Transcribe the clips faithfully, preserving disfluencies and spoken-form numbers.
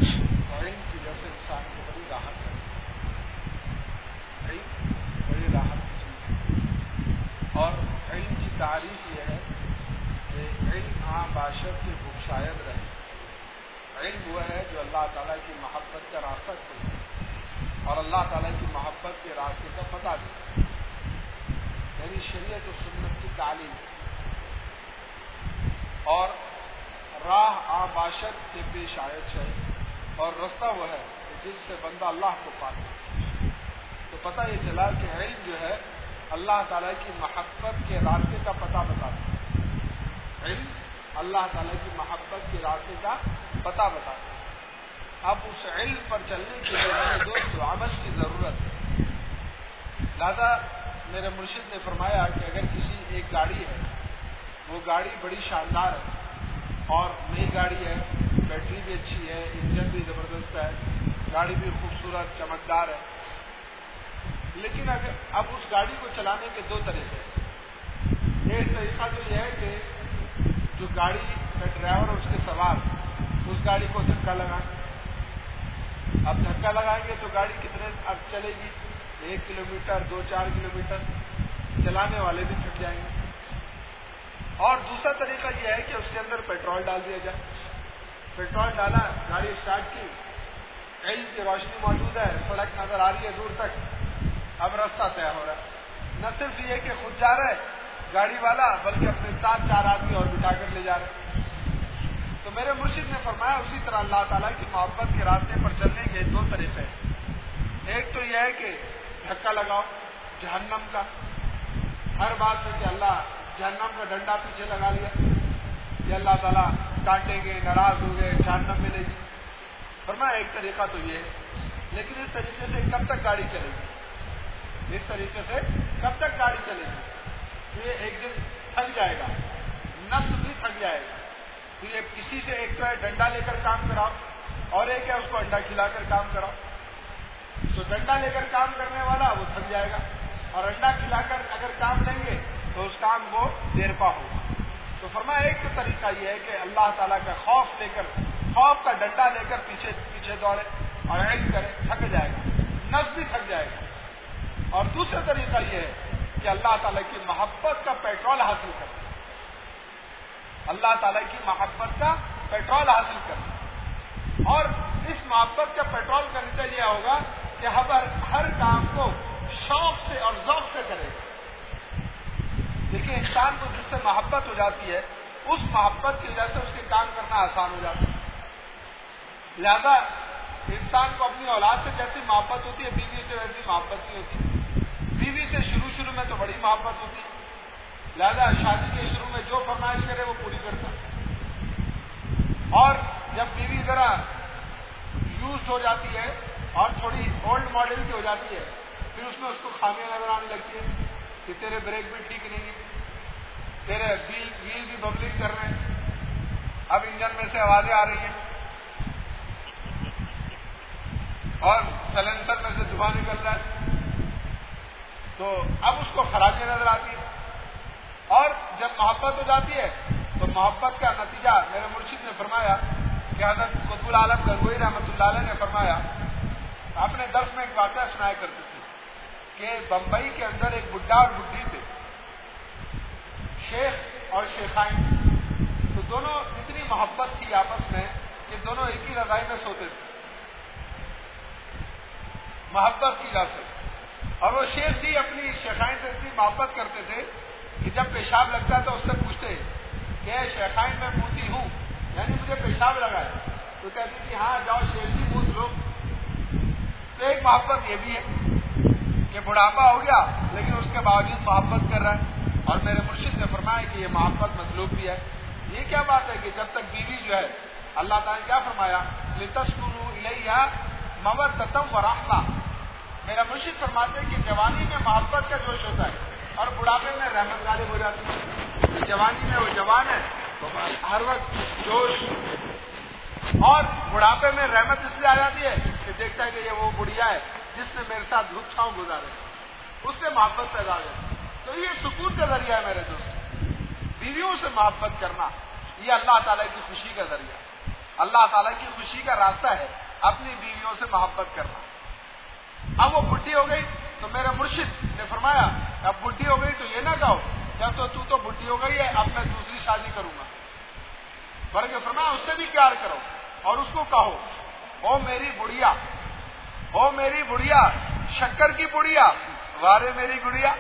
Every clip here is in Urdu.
تو علم کی وجہ سے انسان کو بڑی راحت ہے. علم بڑی راحت کی چیز ہے. اور علم کی تعریف یہ ہے کہ علم عام باشر کے بخشائد رہے. علم وہ ہے جو اللہ تعالیٰ کی محبت کا راستہ کھولے اور اللہ تعالیٰ کی محبت کے راستے کا پتہ دے. یعنی شریعت و سنت کی تعلیم اور راہ آ باشر کے پیش آیت ہے. اور رستہ وہ ہے کہ جس سے بندہ اللہ کو پاتے. تو پتہ یہ چلا کہ علم جو ہے اللہ تعالیٰ کی محبت کے راستے کا پتہ بتاتا ہے. علم اللہ تعالیٰ کی محبت کے راستے کا پتہ بتاتا ہے. اب اس علم پر چلنے کے لیے میرے دوست عمل کی ضرورت ہے. لہذا میرے مرشد نے فرمایا کہ اگر کسی ایک گاڑی ہے, وہ گاڑی بڑی شاندار ہے اور نئی گاڑی ہے, بیٹری بھی اچھی ہے, انجن بھی زبردست ہے, گاڑی بھی خوبصورت چمکدار ہے, لیکن اگر اب اس گاڑی کو چلانے کے دو طریقے ہیں. ایک طریقہ تو یہ ہے کہ جو گاڑی کا ڈرائیور اور اس کے سوار اس گاڑی کو دھکا لگائیں. اب دھکا لگائیں گے تو گاڑی کتنے اب چلے گی؟ ایک کلو میٹر, دو چار کلو میٹر. چلانے والے بھی تھک جائیں گے. اور دوسرا طریقہ یہ ہے کہ اس کے اندر پیٹرول ڈال دیا جائے. پیٹرول ڈالا, گاڑی اسٹارٹ کی, علم کی روشنی موجود ہے, سڑک نظر آ رہی ہے دور تک, اب راستہ طے ہو رہا ہے. نہ صرف یہ کہ خود جا رہا ہے گاڑی والا, بلکہ اپنے ساتھ چار آدمی اور بٹھا کر لے جا رہے ہیں. تو میرے مرشد نے فرمایا اسی طرح اللہ تعالیٰ کی محبت کے راستے پر چلنے کے دو طریقے ہیں. ایک تو یہ ہے کہ دھکا لگاؤ جہنم کا, ہر بات میں کہ اللہ جہنم کا ڈنڈا پیچھے لگا لیا کہ اللہ تعالیٰ ڈانٹیں گے, ناراض ہو گئے, جہنم ملے گی. فرمایا ایک طریقہ تو یہ ہے, لیکن اس طریقے سے کب تک گاڑی چلے گی؟ اس طریقے سے کب تک گاڑی چلے گی؟ تو یہ ایک دن تھک جائے گا, نفس بھی تھک جائے گا. تو یہ کسی سے ایک تو ہے ڈنڈا لے کر کام کراؤ, اور ایک ہے اس کو انڈا کھلا کر کام کراؤ. تو ڈنڈا لے کر کام کرنے والا وہ تھک جائے گا, اور انڈا کھلا کر اگر کام لیں گے تو اس کام کو دیر پا ہوگا. تو فرمایا ایک تو طریقہ یہ ہے کہ اللہ تعالیٰ کا خوف لے کر, خوف کا ڈنڈا لے کر پیچھے پیچھے دوڑے اور علم کرے, تھک جائے گا, نفس بھی تھک جائے گا. اور دوسرا طریقہ یہ ہے کہ اللہ تعالیٰ کی محبت کا پیٹرول حاصل کرے, اللہ تعالیٰ کی محبت کا پیٹرول حاصل کرے. اور اس محبت کا پیٹرول کا نتیجہ یہ ہوگا کہ ہر ہر کام کو شوق سے اور ذوق سے کرے گا. دیکھیے انسان کو جس سے محبت ہو جاتی ہے, اس محبت کی وجہ سے اس کے کام کرنا آسان ہو جاتا ہے. لہذا انسان کو اپنی اولاد سے جیسی محبت ہوتی ہے, بیوی سے ویسی محبت نہیں ہوتی. بیوی سے شروع شروع میں تو بڑی محبت ہوتی ہے, لہذا شادی کے شروع میں جو فرمائش کرے وہ پوری کرتا. اور جب بیوی ذرا یوزڈ ہو جاتی ہے اور تھوڑی اولڈ ماڈل کی ہو جاتی ہے, پھر اس میں اس کو خامیاں نظر آنے لگتی ہے کہ تیرے بریک بھی ٹھیک نہیں ہے, تیرے ویل ویل بھی ببلنگ کر رہے ہیں, اب انجن میں سے آوازیں آ رہی ہیں, اور سلنسر میں سے دھواں نکل رہا ہے. تو اب اس کو خرابیاں نظر آتی ہے. اور جب محبت ہو جاتی ہے تو محبت کا نتیجہ میرے مرشد نے فرمایا کہ حضرت قطب العالم گنگوئی رحمۃ اللہ علیہ نے فرمایا, اپنے درس میں ایک واقعہ سنایا کرتے تھے کہ بمبئی کے اندر ایک بڈھا اور بڈھی تھے, شیخ اور شیخائن. تو دونوں اتنی محبت تھی آپس میں کہ دونوں ایک ہی رضائی میں سوتے تھے محبت کی وجہ سے. اور وہ شیخ جی اپنی شیخائن سے اتنی محبت کرتے تھے کہ جب پیشاب لگتا تو اس سے پوچھتے کہ شیخائن میں موتی ہوں, یعنی مجھے پیشاب لگا ہے. تو کہتی تھی ہاں جاؤ شیخ جی موت لو. تو ایک محبت یہ بھی ہے کہ بڑھاپا ہو گیا لیکن اس کے باوجود محبت کر رہا ہے. اور میرے مرشد نے فرمایا کہ یہ محبت مطلوب بھی ہے. یہ کیا بات ہے کہ جب تک بیوی جو ہے, اللہ تعالیٰ نے کیا فرمایا, لِتَسْكُنُوا إِلَيْهَا مَوَدَّةً وَرَحْمَةً. میرا مرشد فرماتے ہیں کہ جوانی میں محبت کا جوش ہوتا ہے اور بڑھاپے میں رحمت غالب ہو جاتی ہے. جوانی میں وہ جوان ہے تو ہر وقت جوش, اور بڑھاپے میں رحمت اس لیے آ جاتی ہے کہ دیکھتا ہے کہ یہ وہ بڑھیا ہے جس نے میرے ساتھ دھوپ چھاؤں گزارے, اس سے محبت پیدا ہو جاتی ہے. تو یہ سکون کا ذریعہ ہے میرے دوست. بیویوں سے محبت کرنا یہ اللہ تعالیٰ کی خوشی کا ذریعہ. اللہ تعالیٰ کی خوشی کا راستہ ہے اپنی بیویوں سے محبت کرنا۔ اب وہ بڈھی ہو گئی تو میرے مرشد نے فرمایا اب بڈھی ہو گئی تو یہ نہ کہو جب تو تو تو بڈھی ہو گئی ہے اب میں دوسری شادی کروں گا، بلکہ فرمایا اس سے بھی پیار کرو اور اس کو کہو او میری بڑھیا، او میری بڑھیا، شکر کی بڑھیا، وارے میری گڑیا۔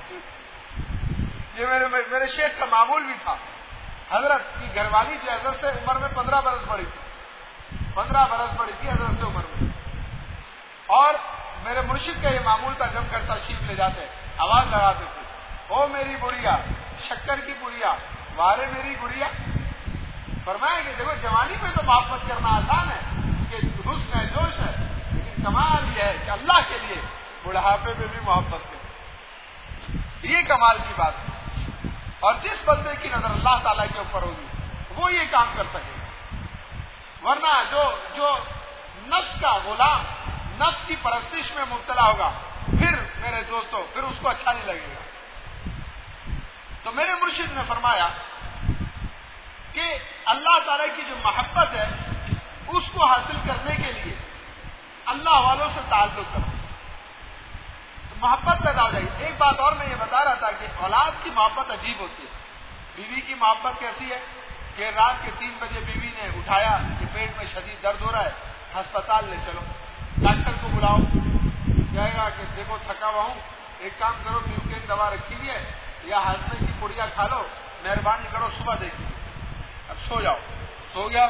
یہ میرے میرے شیخ کا معمول بھی تھا۔ حضرت کی گھر والی جو حضرت سے عمر میں پندرہ برس بڑی تھی، پندرہ برس بڑی تھی حضرت سے عمر میں، اور میرے مرشد کا یہ معمول تھا جب گھر تشریف لے جاتے آواز لگاتے تھے او میری بڑھیا، شکر کی بڑھیا، وارے میری گڑیا۔ فرمایا کہ دیکھو جوانی میں تو محبت کرنا آسان ہے کہ حسن ہے، جوش ہے، لیکن کمال یہ ہے کہ اللہ کے لیے بڑھاپے میں بھی محبت کرے، یہ کمال کی بات ہے۔ اور جس بندے کی نظر اللہ تعالیٰ کے اوپر ہوگی وہ یہ کام کر سکے گا، ورنہ جو جو نفس کا غلام نفس کی پرستش میں مبتلا ہوگا پھر میرے دوستوں پھر اس کو اچھا نہیں لگے گا۔ تو میرے مرشد نے فرمایا کہ اللہ تعالیٰ کی جو محبت ہے اس کو حاصل کرنے کے لیے اللہ والوں سے تعلق کرو، محبت پیدا ہو جائے گی۔ ایک بات اور میں یہ بتا رہا تھا کہ اولاد کی محبت عجیب ہوتی ہے۔ بیوی کی محبت کیسی ہے کہ رات کے تین بجے بیوی نے اٹھایا کہ پیٹ میں شدید درد ہو رہا ہے، ہسپتال لے چلو، ڈاکٹر کو بلاؤ، کہے گا کہ دیکھو تھکا ہوا ہوں، ایک کام کرو نیوکین دوا رکھی ہوئی ہے یا ہاضمے کی پڑیا کھا لو، مہربانی کرو صبح دیکھیے، اب سو جاؤ۔ سو گیا،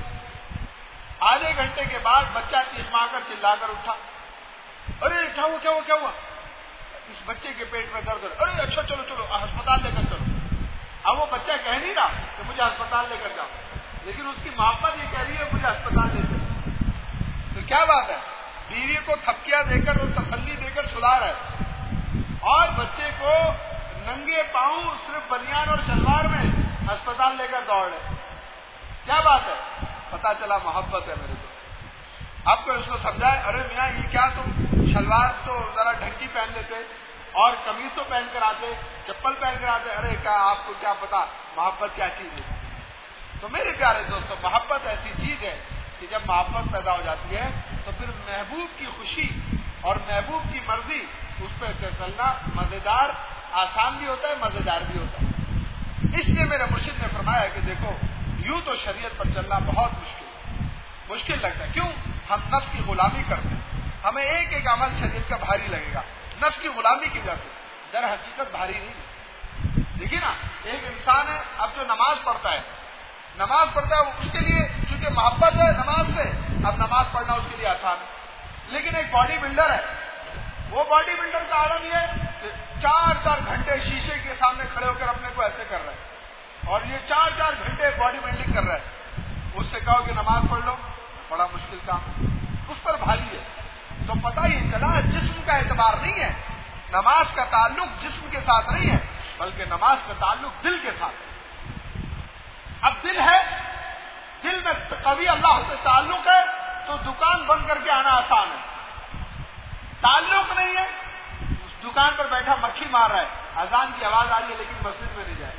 آدھے گھنٹے کے بعد بچہ چیخ مار کر چلا کر اٹھا، ارے کیا ہوا کیا ہوا کیا ہوا، اس بچے کے پیٹ میں درد ہو رہا ہے، ارے اچھا چلو چلو ہسپتال لے کر چلو۔ اب وہ بچہ کہہ نہیں رہا کہ مجھے ہسپتال لے کر جاؤ، لیکن اس کی محبت یہ کہہ رہی ہے مجھے ہسپتال لے چلو۔ تو کیا بات ہے، بیوی کو تھپکیاں دے کر اور تسلی دے کر سلا رہا ہے اور بچے کو ننگے پاؤں صرف بنیان اور شلوار میں ہسپتال لے کر دوڑ رہے۔ کیا بات ہے، پتا چلا محبت ہے میرے کو۔ آپ کو اس کو سمجھائے ارے میاں یہ کیا تم شلوار تو ذرا ڈھنکی پہن لیتے اور قمیض تو پہن کر آتے، چپل پہن کر آتے، ارے کیا آپ کو کیا پتا محبت کیا چیز ہے۔ تو میرے پیارے دوستوں محبت ایسی چیز ہے کہ جب محبت پیدا ہو جاتی ہے تو پھر محبوب کی خوشی اور محبوب کی مرضی اس پہ چلنا مزیدار آسان بھی ہوتا ہے، مزیدار بھی ہوتا ہے۔ اس لیے میرے مرشد نے فرمایا کہ دیکھو یوں تو شریعت پر چلنا بہت مشکل ہے، مشکل لگتا ہے، کیوں؟ ہم نفس کی غلامی کرتے ہیں، ہمیں ایک ایک عمل شریعت کا بھاری لگے گا نفس کی غلامی کی وجہ سے، در حقیقت بھاری نہیں ہے۔ دیکھیے نا ایک انسان ہے اب جو نماز پڑھتا ہے نماز پڑھتا ہے اس کے لیے چونکہ محبت ہے نماز سے اب نماز پڑھنا اس کے لیے آسان ہے، لیکن ایک باڈی بلڈر ہے وہ باڈی بلڈر کا عالم یہ ہے کہ چار چار گھنٹے شیشے کے سامنے کھڑے ہو کر اپنے کو ایسے کر رہا ہے اور یہ چار چار گھنٹے باڈی بلڈنگ کر رہا ہے، اس سے کہو کہ نماز پڑھ لو بڑا مشکل کام، اس پر بھاری ہے۔ تو پتہ یہ چلا جسم کا اعتبار نہیں ہے، نماز کا تعلق جسم کے ساتھ نہیں ہے بلکہ نماز کا تعلق دل کے ساتھ ہے۔ اب دل ہے، دل میں قوی اللہ سے تعلق ہے تو دکان بند کر کے آنا آسان ہے، تعلق نہیں ہے اس دکان پر بیٹھا مکھی مار رہا ہے، اذان کی آواز آ رہی ہے لیکن مسجد میں نہیں جائے،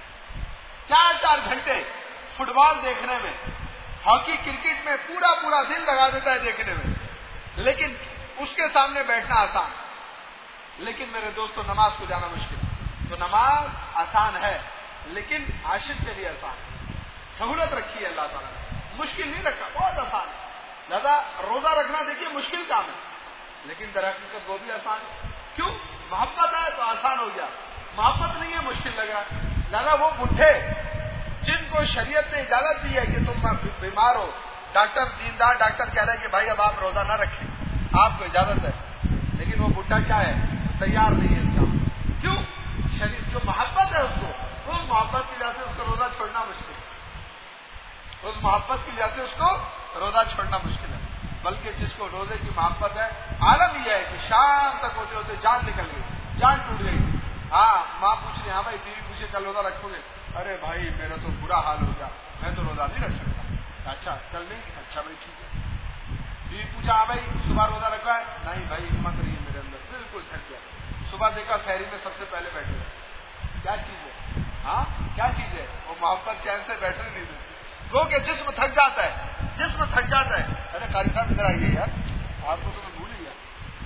چار چار گھنٹے فٹ بال دیکھنے میں، ہاکی کرکٹ میں پورا پورا دن لگا دیتا ہے دیکھنے میں، لیکن اس کے سامنے بیٹھنا آسان، لیکن میرے دوستو نماز کو جانا مشکل ہے۔ تو نماز آسان ہے لیکن عاشق کے لیے آسان ہے، سہولت رکھی ہے اللہ تعالیٰ نے، مشکل نہیں رکھا، بہت آسان ہے۔ لہذا روزہ رکھنا دیکھیے مشکل کام ہے لیکن در حقیقت وہ بھی آسان ہے، کیوں؟ محبت ہے تو آسان ہو گیا، محبت نہیں ہے مشکل لگ رہا۔ لہذا وہ بڈھے جن کو شریعت نے اجازت دی ہے کہ تم بیمار ہو، ڈاکٹر دیندار ڈاکٹر کہہ رہے ہیں کہ بھائی اب آپ روزہ نہ رکھیں، آپ کو اجازت ہے، لیکن وہ بڈھا کیا ہے تیار نہیں ہے اس کا، کیوں؟ شریعت جو محبت ہے اس کو، اس محبت کی وجہ سے اس کو روزہ چھوڑنا مشکل ہے، اس محبت کی وجہ سے اس کو روزہ چھوڑنا مشکل ہے، بلکہ جس کو روزے کی محبت ہے عالم یہ ہے کہ شام تک ہوتے ہوتے جان نکل گئی، جان ٹوٹ گئی، ہاں ماں پوچھ رہی ہاں بھائی بیوی پوچھے کل روزہ رکھو گے، ارے بھائی میرا تو برا حال ہو گیا میں تو روزہ نہیں رکھ سکتا، اچھا کل نہیں، اچھا بھائی ٹھیک ہے۔ بیوی پوچھا ہاں بھائی صبح روزہ رکھا ہے، نہیں بھائی ہمت رہی ہے میرے اندر، بالکل تھک گیا، صبح دیکھا سحری میں سب سے پہلے بیٹھے، کیا چیز ہے، ہاں کیا چیز ہے، وہ محبت چین سے بیٹھنے نہیں دیتی، رو کے جسم تھک جاتا ہے، جسم تھک جاتا ہے. ارے قاری صاحب ادھر آئیے یار، آپ کو تو میں بھول ہی گیا،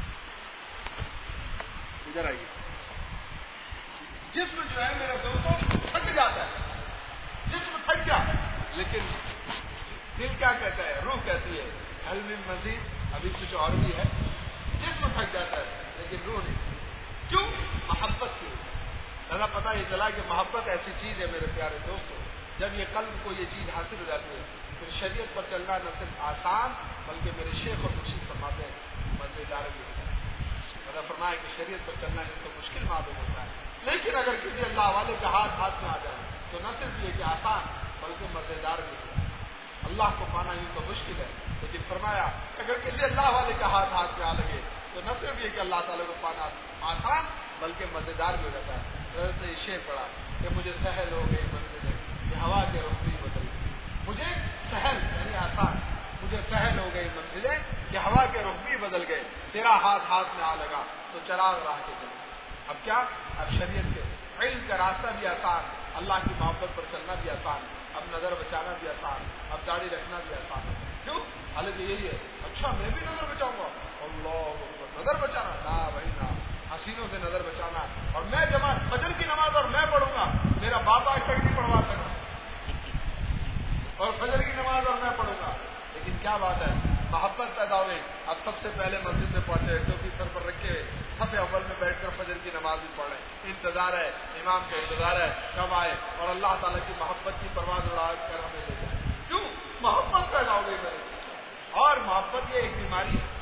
ادھر آئیے. جسم جو ہے میرے دوستوں تھک جاتا ہے، جسم تھک گیا، لیکن دل کیا کہتا ہے، روح کہتی ہے حل من مزید، ابھی کچھ اور بھی ہے. جسم تھک جاتا ہے لیکن روح نہیں. کیوں؟ محبت کی. لہذا پتہ یہ چلا کہ محبت ایسی چیز ہے میرے پیارے دوستوں، جب یہ قلب کو یہ چیز حاصل ہو جاتی ہے پھر شریعت پر چلنا نہ صرف آسان بلکہ میرے شیخ اور مرشد فرماتے ہیں مزیدار بھی ہوتا ہے. لہذا فرمایا کہ شریعت پر چلنا ہے تو مشکل معلوم ہوتا ہے، لیکن اگر کسی اللہ والے کے ہاتھ ہاتھ میں آ جائے تو نہ صرف یہ کہ آسان بلکہ مزیدار بھی ہوتا ہے. اللہ کو پانا یوں تو مشکل ہے، لیکن فرمایا اگر کسی اللہ والے کا ہاتھ ہاتھ میں آ لگے تو نہ صرف یہ کہ اللہ تعالیٰ کو پانا آسان بلکہ مزیدار بھی ہو جاتا ہے. حضرت نے شعر پڑھا کہ مجھے سہل ہو گئی منزلیں کہ ہوا کے رخ بھی بدل گئی. مجھے سہل یعنی آسان، مجھے سہل ہو گئی منزلیں کہ ہوا کے رخ بھی بدل گئے. تیرا ہاتھ ہاتھ میں آ لگا تو چراغ راہ کے چلے. اب کیا؟ اب شریعت کے علم کا راستہ بھی آسان، اللہ کی محبت پر چلنا بھی آسان، اب نظر بچانا بھی آسان، اب داڑھی رکھنا بھی آسان ہے. کیوں؟ حالانکہ یہی ہے. اچھا میں بھی نظر بچاؤں گا، اللہ نظر بچانا نہ بھائی نہ، حسینوں سے نظر بچانا. اور میں جماعت فجر کی نماز اور میں پڑھوں گا، میرا باپ آج تک نہیں پڑھوا سکا، اور فجر کی نماز اور میں پڑھوں گا. لیکن کیا بات ہے، محبت پیدا ہوئی. اب سب سے پہلے مسجد میں پہنچے، ٹوپی سر پر رکھے صف اول میں بیٹھ کر فجر کی نماز بھی پڑھ رہے ہیں. انتظار ہے، امام کا انتظار ہے کب آئے اور اللہ تعالیٰ کی محبت کی پرواز اڑا کر ہمیں لے جائے. کیوں؟ محبت پیدا ہو گئی میرے. اور محبت یہ ایک بیماری ہے،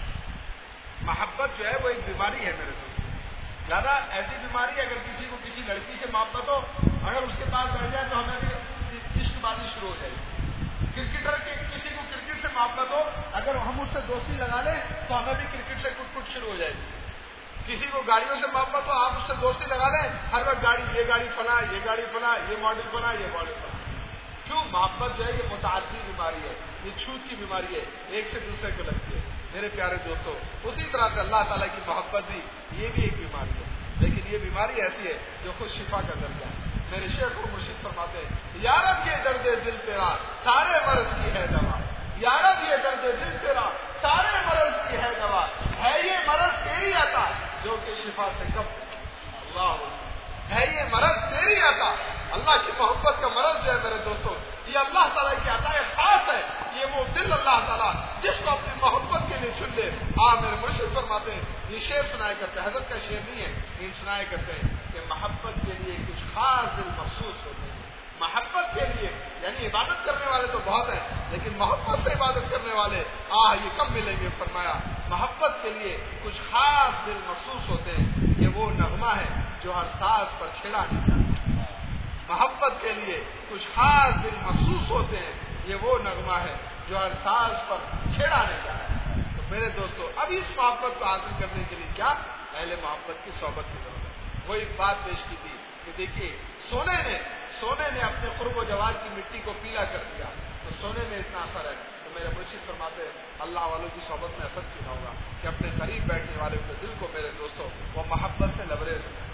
محبت جو ہے وہ ایک بیماری ہے میرے دوست. زیادہ ایسی بیماری ہے اگر کسی کو کسی لڑکی سے محبت ہو، اگر اس کے پاس بیٹھ جائے تو ہمیں بھی عشق بازی شروع ہو جائے گی. کرکٹر کے کسی کو کرکٹ سے محبت ہو، اگر ہم اس سے دوستی لگا لیں تو ہمیں بھی کرکٹ سے کٹ کٹ شروع ہو جائے گی. کسی کو گاڑیوں سے محبت ہو، آپ اس سے دوستی لگا لیں، ہر وقت گاڑی، یہ گاڑی فلاں، یہ گاڑی فلاں، یہ ماڈل فلاں، یہ ماڈل فلاں. کیوں؟ محبت جو ہے یہ متعدی بیماری ہے، یہ چھوت کی بیماری ہے، ایک سے دوسرے کو لگتی ہے. میرے پیارے دوستوں، اسی طرح سے اللہ تعالیٰ کی محبت بھی یہ بھی ایک بیماری ہے، لیکن یہ بیماری ایسی ہے جو خود شفا کا درجہ ہے. میرے شیخ و مرشد فرماتے ہیں یارب یہ درد دل تیرا سارے مرض کی ہے دوا، یارب یہ درد دل تیرا سارے مرض کی ہے دوا، ہے یہ مرض تیری عطا جو کہ شفا سے کم. اللہ ہے یہ مرض تیری عطا. اللہ کی محبت کا مرض جو ہے میرے دوستوں یہ اللہ تعالیٰ کی عطا خاص ہے. یہ وہ دل اللہ تعالیٰ جس کو اپنی محبت کے لیے چن لے. آپ میرے مرشد فرماتے ہیں یہ شعر سنایا کرتے ہیں، حضرت کا شعر نہیں ہے، یہ سنایا کرتے ہیں کہ محبت کے لیے کچھ خاص دل مخصوص ہوتے ہیں. محبت کے لیے یعنی عبادت کرنے والے تو بہت ہیں لیکن محبت سے عبادت کرنے والے آہ یہ کم ملیں گے. فرمایا محبت کے لیے کچھ خاص دل مخصوص ہوتے ہیں، یہ وہ نغمہ ہے جو ہر ساز پر چھیڑا نہیں جاتا. محبت کے لیے کچھ خاص دل مخصوص ہوتے ہیں، یہ وہ نغمہ ہے جو ہر ساز پر چھیڑا نہیں جاتا. تو میرے دوستو اب اس محبت کو حاصل کرنے کے لیے کیا؟ اہل محبت کی صحبت کی ضرورت ہے. وہ ایک بات پیش کی تھی کہ دیکھیے سونے نے سونے نے اپنے قرب و جوال کی مٹی کو پیلا کر دیا تو سونے میں اتنا اثر ہے. تو میرے مرشد فرماتے اللہ والوں کی صحبت میں اثر کیوں نہ ہوگا کہ اپنے قریب بیٹھنے والے کے دل کو میرے دوستوں وہ محبت سے لبریز ہو.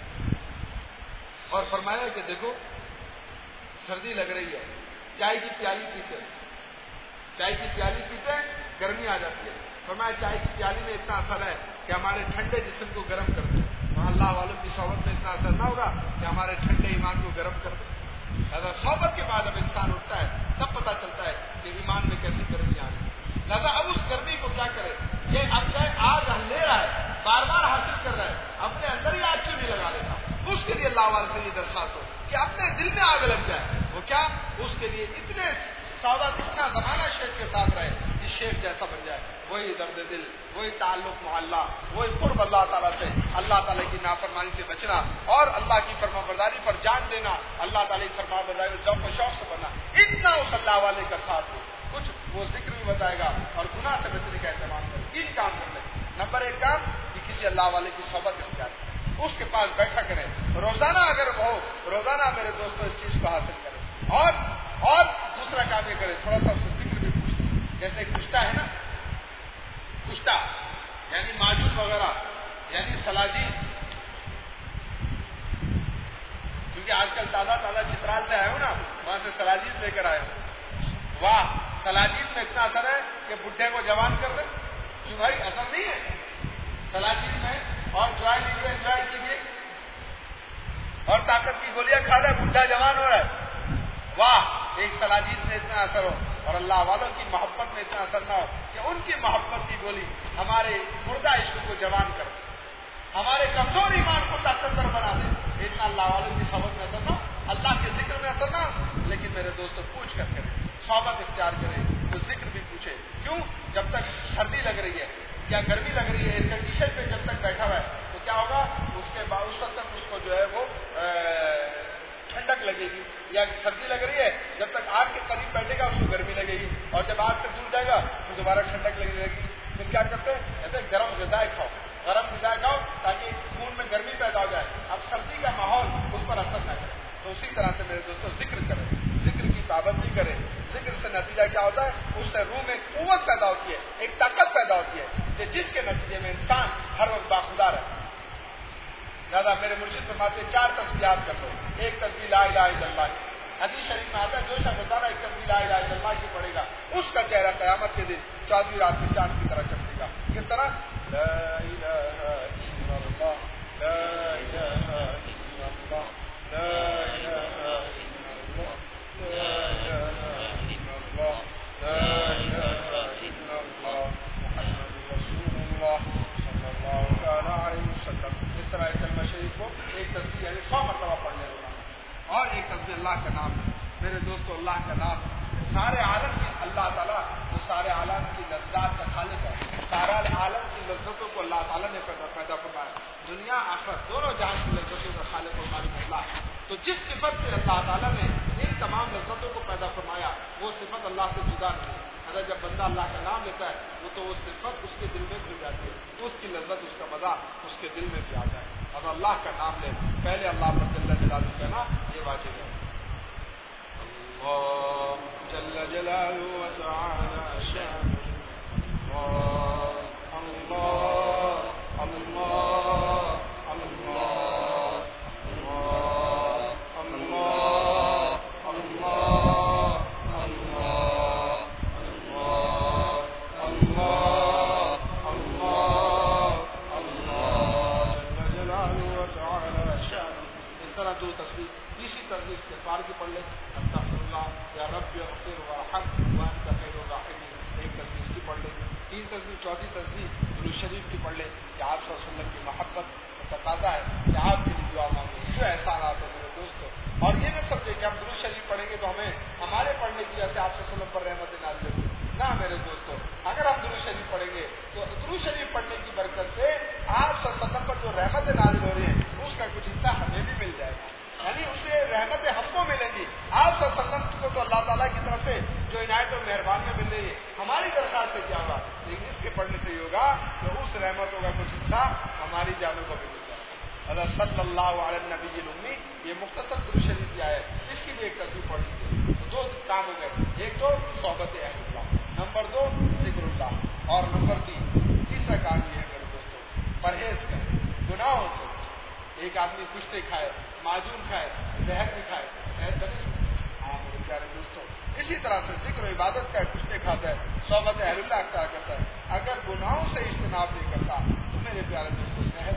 اور فرمایا کہ دیکھو سردی لگ رہی ہے، چائے کی پیالی پیتے چائے کی پیالی پیتے گرمی آ جاتی ہے. فرمایا چائے کی پیالی میں اتنا اثر ہے کہ ہمارے ٹھنڈے جسم کو گرم کر دے. اللہ والوں کی صحبت میں اتنا اثر نہ ہوگا کہ ہمارے ٹھنڈے ایمان کو گرم کر دے. لہٰذا صحبت کے بعد اب انسان اٹھتا ہے تب پتا چلتا ہے کہ ایمان میں کیسی گرمی آ رہی ہے. لہٰذا اب اس گرمی کو کیا کرے؟ یہ اب چاہے آگ لے رہا ہے، بار بار حاصل کر رہا ہے، اپنے اندر ہی آگ کیوں نہیں لگا لیتا؟ اس کے لیے اللہ والے سے یہ درخواست ہو کہ اپنے دل میں آگ لگ جائے. وہ کیا؟ اس کے لیے اتنے سعادت اتنا زمانہ شیخ کے ساتھ رہے کہ شیخ جیسا بن جائے. وہی درد دل، وہی تعلق محلہ، وہی قرب اللہ تعالیٰ سے، اللہ تعالیٰ کی نافرمانی سے بچنا اور اللہ کی فرما برداری پر جان دینا، اللہ تعالیٰ کی فرما برداری ذوق و شوق سے بننا. اتنا اس اللہ والے کا ساتھ ہو. کچھ وہ ذکر بھی بتائے گا اور گناہ سے بچنے کا اہتمام کرے. تین کام کر لیں. نمبر ایک کام کہ کسی اللہ والے کی صحبت اختیار کریں، اس کے پاس بیٹھا کریں روزانہ، اگر ہو روزانہ میرے دوستوں اس چیز کو حاصل کریں. اور اور دوسرا کام یہ کریں تھوڑا سا ذکر بھی پوچھیں. جیسے کشتا ہے نا، کشتا یعنی ماجوس وغیرہ یعنی سلاجی، کیونکہ آج کل تازہ تازہ چترال سے آئے ہو نا، وہاں سے سلاجیز لے کر آئے ہو. واہ سلاجید میں اتنا اثر ہے کہ بڈھے کو جوان کر دے. کیوں بھائی اثر نہیں ہے سلاجید میں؟ اور انجوائے لیجیے انجوائے کیجیے اور طاقت کی گولیاں کھا رہا ہے بڈھا جوان ہو رہا ہے. واہ ایک سلاجید میں اتنا اثر ہو اور اللہ والوں کی محبت میں اتنا اثر نہ ہو کہ ان کی محبت کی گولی ہمارے مردہ عشق کو جوان کر دے, ہمارے کمزور ایمان کو طاقتور بنا دے. اتنا اللہ والوں کی صحبت میں اثر نہ, اللہ کے ذکر میں اثر نہ. لیکن میرے دوستوں پوچھ کر کرے, صحبت اختیار کرے تو ذکر بھی پوچھے. کیوں؟ جب تک سردی لگ رہی ہے یا گرمی لگ رہی ہے ایئر کنڈیشن پہ جب تک بیٹھا ہوا ہے تو کیا ہوگا اس کے بعد اس وقت تک اس کو جو ہے وہ ٹھنڈک لگے گی. یا سردی لگ رہی ہے جب تک آگ کے قریب بیٹھے گا اس کو گرمی لگے گی, اور جب آگ سے دور جائے گا تو دوبارہ ٹھنڈک لگنے لگے گی. پھر کیا کرتے ہیں کہتے ہیں گرم غذائیں کھاؤ, گرم غذائیں کھاؤ تاکہ خون میں گرمی پیدا ہو جائے. اب سردی کا ماحول اس پر اثر نہ کرے. تو اسی طرح سے میرے دوستوں ذکر کریں, ذکر کی پابندی کریں. ذکر سے نتیجہ کیا ہوتا ہے؟ اس سے روح میں قوت پیدا ہوتی ہے, ایک طاقت پیدا ہوتی ہے کہ جس کے نتیجے میں انسان ہر وقت باخدا رہتا ہے. زیادہ میرے مرشد فرماتے چار تسبیحات کر لو. ایک تسبیح لا الہ الا اللہ کی, حدیث شریف میں آتا ہے جو شخص ہوتا ہے ایک تسبیح لا الہ الا اللہ کی پڑھے گا اس کا چہرہ قیامت کے دن چودہویں رات میں چاند کی طرح چمکے گا. کس طرح؟ لا الہ الا اللہ, لا الہ الا اللہ, لا الہ الا اللہ, لا الہ الا اللہ, لا الہ الا اللہ محمد رسول اللہ صلی اللہ تعالی علیہ وسلم. اس طرح کلمہ شریف کو ایک تسبیح یعنی سو مرتبہ پڑھ لے گا. اور ایک تسبیح اللہ کا نام ہے میرے دوستو, اللہ کا نام سارے عالم کی, اللہ تعالیٰ جو سارے عالم کی لذات کا خالق ہے, سارا عالم کی لذتوں کو اللہ تعالیٰ نے پیدا پیدا فرمایا. دنیا آخرت دونوں جہاں کی لذتوں کا خالق و مالک اللہ ہے. تو جس صفت سے اللہ تعالیٰ نے ان تمام لذتوں کو پیدا فرمایا وہ صفت اللہ سے جدا نہیں. اگر جب بندہ اللہ کا نام لیتا ہے وہ تو وہ صفت اس کے دل میں گھل جاتی ہے, تو اس کی لذت اس کا مزہ اس کے دل میں بھی آ جائے. اگر اللہ کا نام لے پہلے اللہ جل جلالہ کہنا یہ واجب ہے. اللہ جل جلالہ و تعالی شانہ, اللہ اللہ اللہ دو تصویر. تیسری تصویر استغفار کی پڑھ لیں, استغفراللہ یا رب اغفر وارحم وانت خیر الراحمین, ایک تصویر اس کی پڑھ لیں. تین تصویر چوتھی تصویر درود شریف کی پڑھ لیں کہ آپ صلی اللہ علیہ وسلم کی محبت کا تقاضا ہے کہ آپ کے لیے دعا مانگیں. جو احسانات ہے میرے دوستوں, اور یہ نہ سمجھے کہ ہم درود شریف پڑھیں گے تو ہمیں ہمارے پڑھنے کی وجہ سے آپ صلی اللہ علیہ وسلم پر رحمت نازل ہوگی. نہ میرے دوستوں, اگر ہم درود شریف پڑھیں گے تو درود شریف پڑھنے کی برکت سے آپ صلی اللہ علیہ وسلم پر جو رحمت نازل ہو رہی ہے اس کا کچھ حصہ ہمیں بھی مل جائے گا, یعنی اسے رحمتیں ہم کو ملیں گی. آپ صلی اللہ علیہ وسلم کو تو اللہ تعالیٰ کی طرف سے جو عنایت و مہربانیاں مل رہی ہے ہماری درخواست سے کیا ہوگا, لیکن اس کے پڑھنے سے یہ ہوگا کہ اس رحمتوں کا کچھ حصہ ہماری جانوں کو بھی مل جائے گا. اللہ صلی اللہ علیہ نبی المی, یہ مختصر درود شریف کیا ہے, اس کی بھی ایک تصویر پڑھ لیجیے. تو دو کام ہو گئے, ایک تو صحبت اہل اللہ, نمبر دو ذکر اللہ, اور نمبر تین تیسرا کام یہ ہے میرے دوستوں پرہیز کریں گناہوں سے. ایک آدمی کشتے کھائے, معجون کھائے, زہر بھی کھائے, شہد بنے. ہاں میرے پیارے دوستوں, اسی طرح سے ذکر و عبادت کا کشتے کھاتا ہے, صحبت اہل اللہ اختیار کرتا ہے. اگر گناہوں سے اجتناب نہیں کرتا تو میرے پیارے دوستوں شہد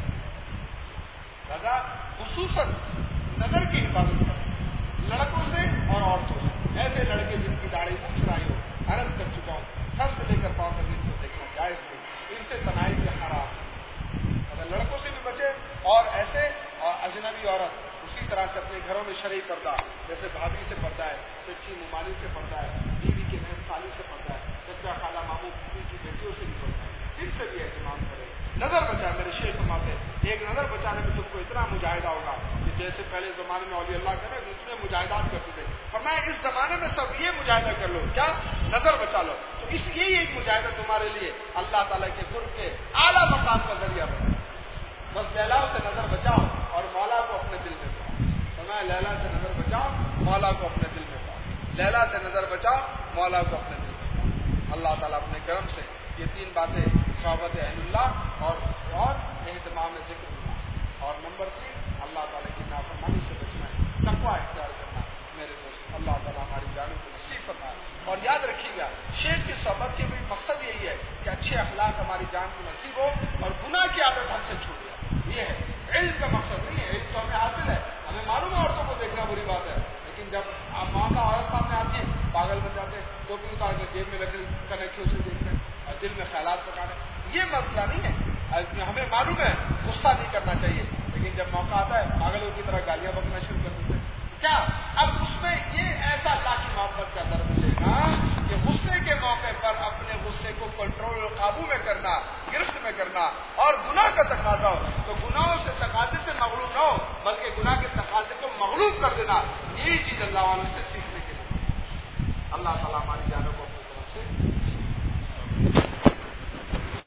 لگا. خصوصاً نظر کی حفاظت کریں لڑکوں سے اور عورتوں سے. ایسے لڑکے جن کی داڑھی پوچھ رہی ہو, عرض کر چکا ہوں, سر سے لے کر پاؤں تک ان کو دیکھنا جائز نہیں, ان سے تنہائی کے حرام. اگر لڑکوں سے بھی بچے, اور ایسے اور اجنبی عورت اسی طرح سے اپنے گھروں میں شریک پردہ, جیسے بھابھی سے پردہ ہے, چچی ممالی سے پردہ ہے, بیوی کے بہن سالی سے پردہ ہے, چچا خالہ ماموں پھوپھی کی بیٹیوں سے بھی پردہ ہے, ان سے بھی اہتمام کرے. نظر بچا, میرے شیخ فرماتے ایک نظر بچانے میں تم کو اتنا مجاہدہ ہوگا کہ جیسے پہلے زمانے میں اولیاء اللہ کرے اتنے مجاہدات کرتے تھے. فرمایا اس زمانے میں سب یہ مجاہدہ کر لو, کیا نظر بچا لو. تو اس یہی ایک مجاہدہ تمہارے لیے اللہ تعالیٰ کے قرب کے اعلیٰ مقام کا ذریعہ بنے. بس لیلا سے نظر بچاؤ اور مولا کو اپنے دل میں پاؤ. فرمایا لیلا سے نظر بچاؤ, مولا کو اپنے دل میں پاؤ. لیلا سے نظر بچاؤ, مولا کو اپنے دل میں پاؤ. اللہ تعالیٰ اپنے کرم سے یہ تین باتیں, صحبت اہل اللہ اور اور اہتمام ذکر اللہ, اور نمبر تین اللہ تعالیٰ کی نافرمانی سے بچنا ہے, تقویٰ اختیار کرنا. میرے دوست اللہ تعالیٰ ہماری جانوں کو نصیب فرمائے. اور یاد رکھیے گا شیخ کی صحبت کے بھی مقصد یہی ہے کہ اچھے اخلاق ہماری جان کو نصیب ہو اور گناہ کی عادت ہم سے چھوٹ جائے. یہ ہے علم کا مقصد نہیں ہے. علم تو ہمیں حاصل ہے, ہمیں معلوم ہے عورتوں کو دیکھنا بری بات ہے, لیکن جب آپ ماں کا عورت سامنے آتی ہے پاگل بن جاتے ہیں, تو بھی اتار کے جیب میں لکڑی کر کے اسے دیکھ رہے ہیں اور دل میں خیالات پکا رہے ہیں. یہ مسئلہ نہیں ہے, ہمیں معلوم ہے غصہ نہیں کرنا چاہیے, لیکن جب موقع آتا ہے پاگلوں کی طرح گالیاں بکنا شروع کر دیتے ہیں. کیا اب اس میں یہ ایسا اللہ کی محبت کا درد ملے گا کہ غصے کے موقع پر اپنے غصے کو کنٹرول اور قابو میں کرنا, گرفت میں کرنا, اور گناہ کا تقاضا ہو تو گناہوں سے تقاضے سے مغلوب نہ ہو بلکہ گناہ کے تقاضے کو مغلوب کر دینا. یہی چیز اللہ والوں سے سیکھنے کے لیے. اللہ تعالیٰ ہماری جانب